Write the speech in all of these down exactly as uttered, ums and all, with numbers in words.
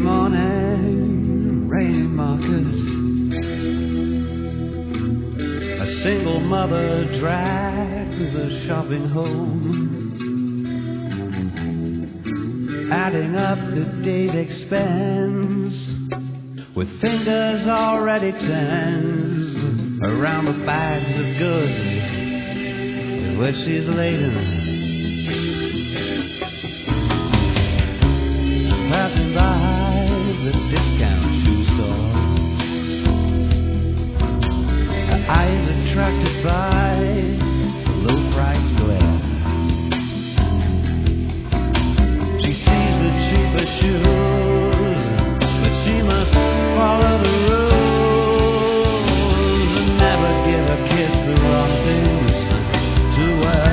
morning, rainy markers. A single mother drags the shopping home, adding up the day's expense with fingers already tense around the bags of goods with which she's laden. Passing by the discount shoe store, her eyes attracted by the low price glare. She sees the cheaper shoes, but she must follow the rules and never give a kiss the wrong things to wear.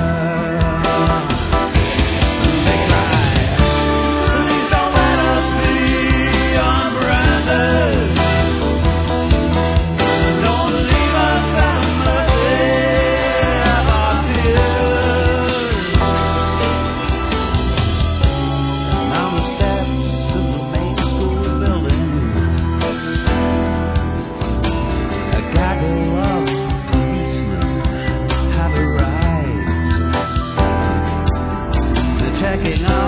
Checking out